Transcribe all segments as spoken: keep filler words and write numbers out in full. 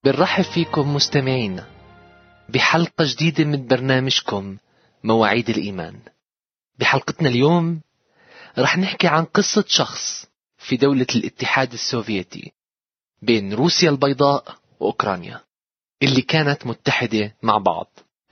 بنرحب فيكم مستمعينا بحلقة جديدة من برنامجكم مواعيد الإيمان. بحلقتنا اليوم رح نحكي عن قصة شخص في دولة الاتحاد السوفيتي بين روسيا البيضاء وأوكرانيا اللي كانت متحدة مع بعض.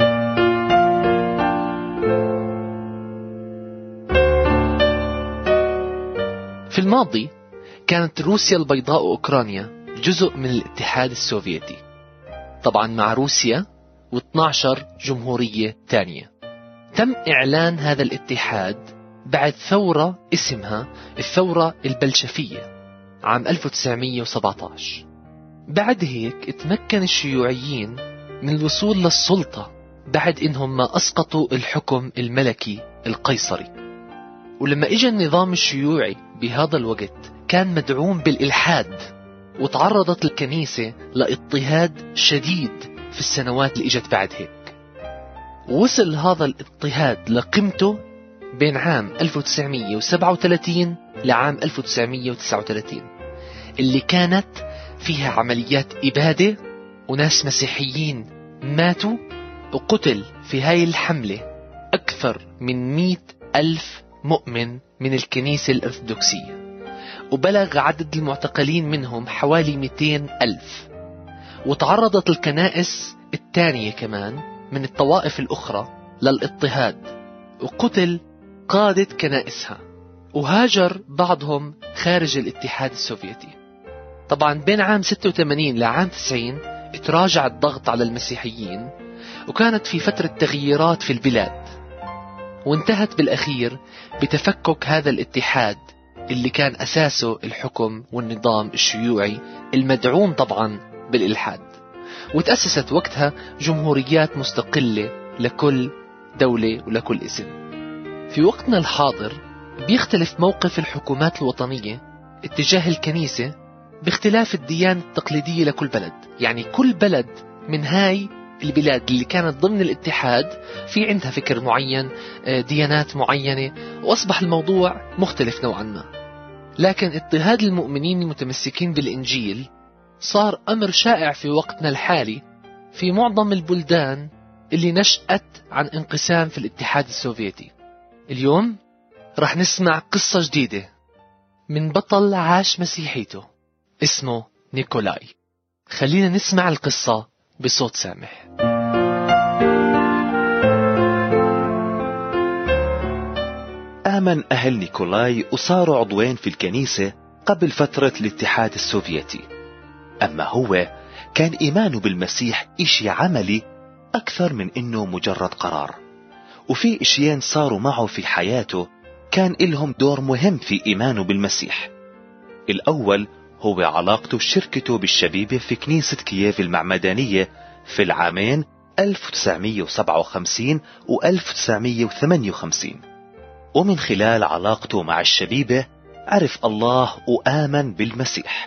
في الماضي كانت روسيا البيضاء وأوكرانيا جزء من الاتحاد السوفيتي، طبعا مع روسيا واثني عشر جمهورية تانية. تم إعلان هذا الاتحاد بعد ثورة اسمها الثورة البلشفية عام ألف وتسعمية وسبعة عشر. بعد هيك تمكن الشيوعيين من الوصول للسلطة بعد إنهم ما أسقطوا الحكم الملكي القيصري. ولما إجا النظام الشيوعي بهذا الوقت كان مدعوم بالإلحاد، وتعرضت الكنيسة لاضطهاد شديد في السنوات اللي إجت بعد هيك. وصل هذا الاضطهاد لقمته بين عام ألف وتسعمية وسبعة وثلاثين لعام ألف وتسعمية وتسعة وثلاثين، اللي كانت فيها عمليات إبادة وناس مسيحيين ماتوا وقتل في هاي الحملة أكثر من مئة ألف مؤمن من الكنيسة الأرثوذكسية، وبلغ عدد المعتقلين منهم حوالي مئتين ألف. وتعرضت الكنائس الثانية كمان من الطوائف الأخرى للاضطهاد، وقتل قادة كنائسها، وهاجر بعضهم خارج الاتحاد السوفيتي. طبعا بين عام ستة وثمانين لعام تسعين تراجع الضغط على المسيحيين، وكانت في فترة تغييرات في البلاد، وانتهت بالأخير بتفكك هذا الاتحاد اللي كان أساسه الحكم والنظام الشيوعي المدعوم طبعا بالإلحاد. وتأسست وقتها جمهوريات مستقلة لكل دولة ولكل اسم. في وقتنا الحاضر بيختلف موقف الحكومات الوطنية اتجاه الكنيسة باختلاف الديانة التقليدية لكل بلد. يعني كل بلد من هاي البلاد اللي كانت ضمن الاتحاد في عندها فكر معين، ديانات معينة، وأصبح الموضوع مختلف نوعا ما. لكن اضطهاد المؤمنين المتمسكين بالإنجيل صار أمر شائع في وقتنا الحالي في معظم البلدان اللي نشأت عن انقسام في الاتحاد السوفيتي. اليوم رح نسمع قصة جديدة من بطل عاش مسيحيته اسمه نيكولاي. خلينا نسمع القصة بصوت سامح. آمن أهل نيكولاي وصاروا عضوين في الكنيسة قبل فترة الاتحاد السوفيتي. أما هو كان إيمانه بالمسيح إشي عملي أكثر من إنه مجرد قرار، وفي إشيين صاروا معه في حياته كان إلهم دور مهم في إيمانه بالمسيح. الأول هو علاقته وشركته بالشبيبة في كنيسة كييف المعمدانية في العامين ألف وتسعمية وسبعة وخمسين و ألف وتسعمية وثمانية وخمسين. ومن خلال علاقته مع الشبيبة عرف الله وآمن بالمسيح،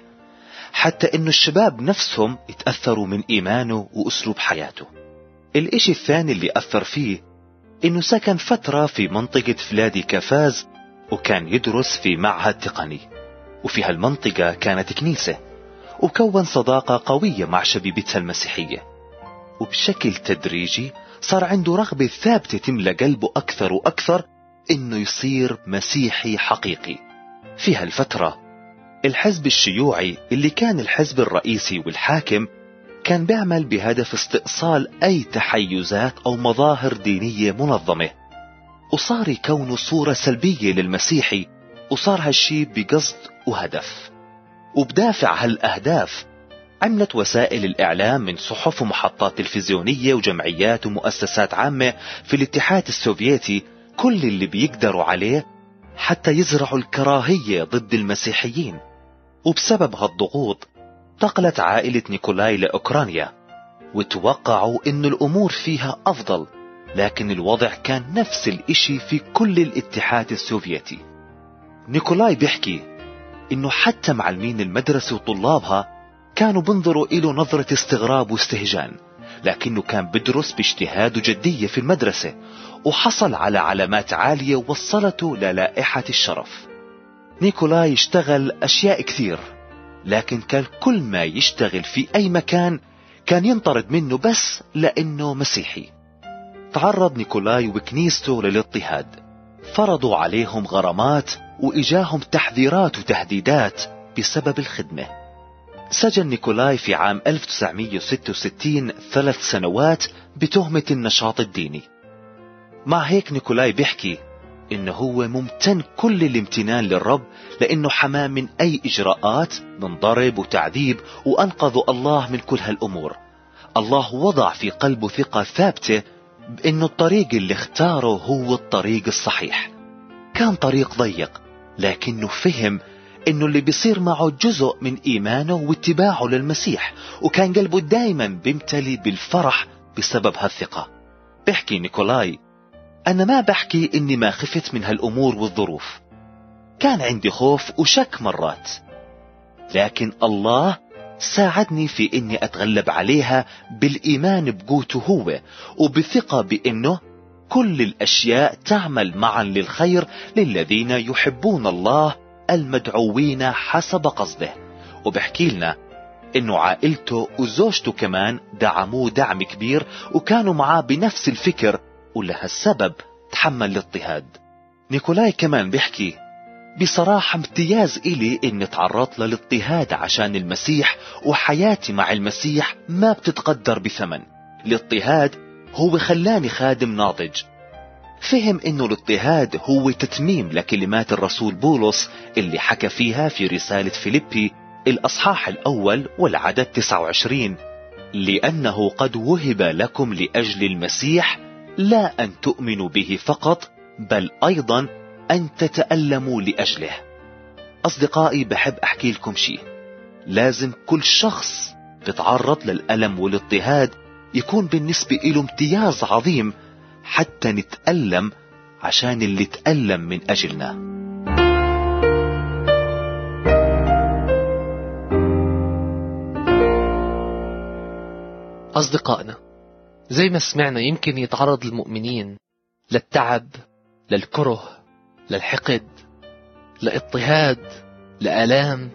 حتى إنه الشباب نفسهم اتأثروا من إيمانه وأسلوب حياته. الإشي الثاني اللي أثر فيه إنه سكن فترة في منطقة فلادي كافاز، وكان يدرس في معهد تقني، وفي هالمنطقة كانت كنيسة، وكون صداقة قوية مع شبيبتها المسيحية. وبشكل تدريجي صار عنده رغبة ثابتة تملى قلبه أكثر وأكثر إنه يصير مسيحي حقيقي. في هالفترة الحزب الشيوعي اللي كان الحزب الرئيسي والحاكم كان بيعمل بهدف استئصال أي تحيزات أو مظاهر دينية منظمة، وصار يكون صورة سلبية للمسيحي، وصار هالشي بقصد وهدف. وبدافع هالأهداف عملت وسائل الإعلام من صحف ومحطات تلفزيونية وجمعيات ومؤسسات عامة في الاتحاد السوفيتي كل اللي بيقدروا عليه حتى يزرعوا الكراهية ضد المسيحيين. وبسبب هالضغوط انتقلت عائلة نيكولاي لأوكرانيا، وتوقعوا إن الأمور فيها أفضل، لكن الوضع كان نفس الإشي في كل الاتحاد السوفيتي. نيكولاي بيحكي إنه حتى معلمين المدرسة وطلابها كانوا بنظروا إله نظرة استغراب واستهجان، لكنه كان بدرس باجتهاد وجدية في المدرسة، وحصل على علامات عالية ووصلته للائحة الشرف. نيكولاي اشتغل أشياء كثير، لكن كان كل ما يشتغل في أي مكان كان ينطرد منه بس لأنه مسيحي. تعرض نيكولاي وكنيسته للاضطهاد، فرضوا عليهم غرامات وإجاهم تحذيرات وتهديدات بسبب الخدمة. سجن نيكولاي في عام ألف وتسعمئة وستة وستين ثلاث سنوات بتهمة النشاط الديني. مع هيك نيكولاي بيحكي إنه هو ممتن كل الامتنان للرب لأنه حماه من أي إجراءات من ضرب وتعذيب، وأنقذوا الله من كل هالأمور. الله وضع في قلبه ثقة ثابتة بأنه الطريق اللي اختاره هو الطريق الصحيح. كان طريق ضيق، لكنه فهم انه اللي بيصير معه جزء من ايمانه واتباعه للمسيح، وكان قلبه دايما بيمتلي بالفرح بسبب هالثقة. بحكي نيكولاي: انا ما بحكي اني ما خفت من هالامور والظروف، كان عندي خوف وشك مرات، لكن الله ساعدني في اني اتغلب عليها بالايمان بقوته هو، وبثقة بانه كل الاشياء تعمل معا للخير للذين يحبون الله المدعوين حسب قصده. وبحكي لنا انه عائلته وزوجته كمان دعموه دعم كبير، وكانوا معاه بنفس الفكر، ولهالسبب تحمل الاضطهاد. نيكولاي كمان بيحكي: بصراحة امتياز إلي إني تعرضت للاضطهاد عشان المسيح، وحياتي مع المسيح ما بتتقدر بثمن. الاضطهاد هو خلاني خادم ناضج. فهم إنه الاضطهاد هو تتميم لكلمات الرسول بولس اللي حكى فيها في رسالة فيليبي الأصحاح الأول والعدد تسعة وعشرين: لأنه قد وهب لكم لأجل المسيح لا أن تؤمنوا به فقط، بل أيضا أن تتألموا لأجله. أصدقائي، بحب أحكي لكم شيء: لازم كل شخص بتعرض للألم والاضطهاد يكون بالنسبة له امتياز عظيم حتى نتألم عشان اللي تألم من أجلنا. أصدقائنا، زي ما سمعنا يمكن يتعرض المؤمنين للتعب، للكره، للحقد، لاضطهاد، لآلام،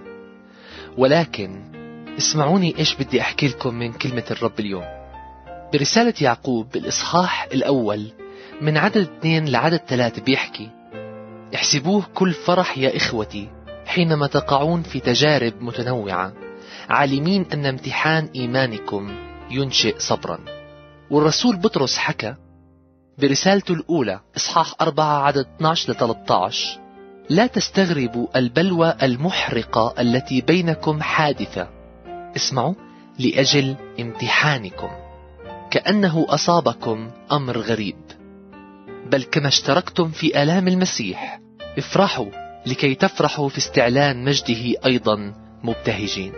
ولكن اسمعوني إيش بدي أحكي لكم من كلمة الرب اليوم. برسالة يعقوب الإصحاح الأول من عدد اثنين لعدد ثلاثة بيحكي: احسبوه كل فرح يا إخوتي حينما تقعون في تجارب متنوعة، عالمين أن امتحان إيمانكم ينشئ صبرا. والرسول بطرس حكى برسالته الأولى إصحاح أربعة عدد اثني عشر لثلاثة عشر: لا تستغربوا البلوى المحرقة التي بينكم حادثة، اسمعوا، لأجل امتحانكم، كأنه أصابكم أمر غريب، بل كما اشتركتم في آلام المسيح افرحوا لكي تفرحوا في استعلان مجده أيضا مبتهجين.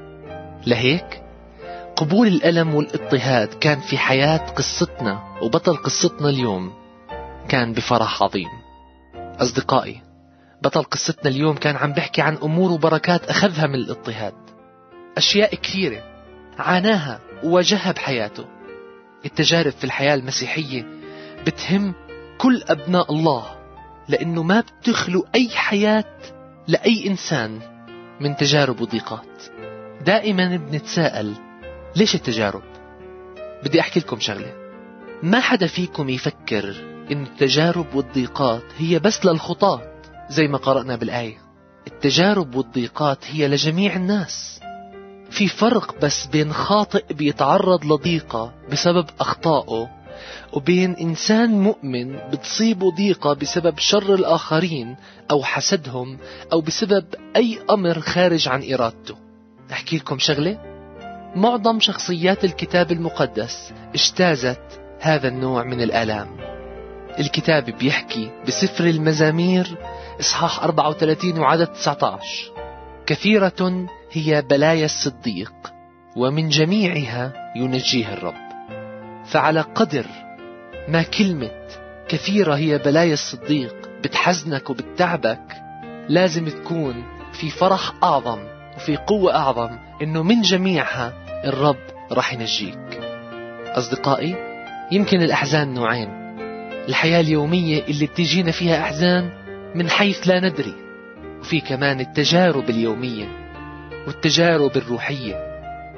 لهيك قبول الألم والاضطهاد كان في حياة قصتنا وبطل قصتنا اليوم كان بفرح عظيم. أصدقائي، بطل قصتنا اليوم كان عم بحكي عن أمور وبركات أخذها من الاضطهاد، أشياء كثيرة عاناها وواجهها بحياته. التجارب في الحياة المسيحية بتهم كل أبناء الله، لأنه ما بتخلو أي حياة لأي إنسان من تجارب وضيقات. دائما بنتساءل ليش التجارب؟ بدي أحكي لكم شغلة: ما حدا فيكم يفكر إن التجارب والضيقات هي بس للخطاة زي ما قرأنا بالآية. التجارب والضيقات هي لجميع الناس. في فرق بس بين خاطئ بيتعرض لضيقة بسبب أخطائه، وبين إنسان مؤمن بتصيبه ضيقة بسبب شر الآخرين أو حسدهم أو بسبب أي أمر خارج عن إرادته. أحكي لكم شغلة: معظم شخصيات الكتاب المقدس اجتازت هذا النوع من الآلام. الكتاب بيحكي بسفر المزامير إصحاح أربعة وثلاثين وعدد تسعة عشر: كثيرة هي بلايا الصديق ومن جميعها ينجيه الرب. فعلى قدر ما كلمة كثيرة هي بلايا الصديق بتحزنك وبتتعبك، لازم تكون في فرح أعظم وفي قوة أعظم إنه من جميعها الرب راح ينجيك. أصدقائي، يمكن الأحزان نوعين: الحياة اليومية اللي بتجينا فيها أحزان من حيث لا ندري، وفي كمان التجارب اليومية والتجارب الروحية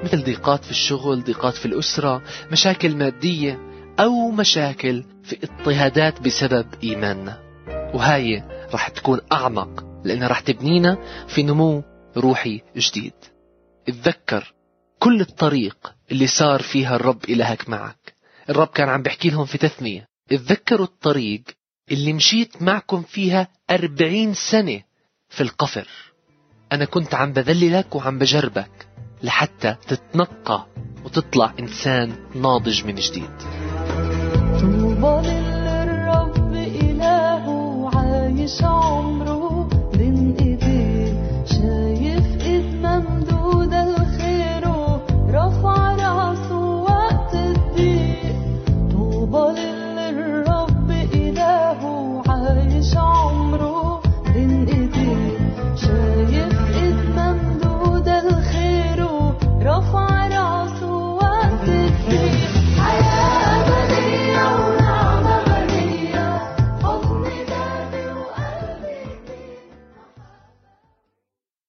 مثل ضيقات في الشغل، ضيقات في الأسرة، مشاكل مادية، أو مشاكل في اضطهادات بسبب إيماننا. وهاي رح تكون أعمق لأنها رح تبنينا في نمو روحي جديد. اتذكر كل الطريق اللي صار فيها الرب إلهك معك. الرب كان عم بحكي لهم في تثنية، اتذكروا الطريق اللي مشيت معكم فيها أربعين سنة في القفر. أنا كنت عم بذللك وعم بجربك لحتى تتنقى وتطلع إنسان ناضج من جديد.